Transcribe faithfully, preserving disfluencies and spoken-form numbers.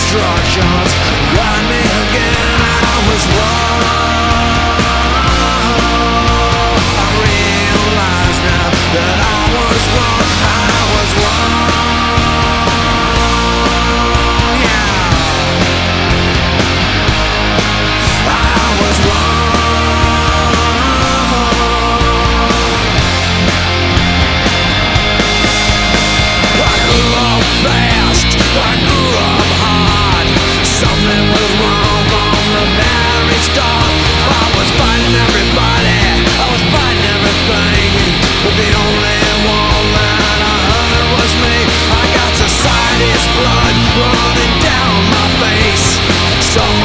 instructions got me again, and I was wrong. I realize now that I was wrong. I was wrong. Yeah, I was wrong. I grew up fast, I grew up hard. Something was wrong from the very start. I was fighting everybody, I was fighting everything, but the only one that I heard was me. I got society's blood running down my face. So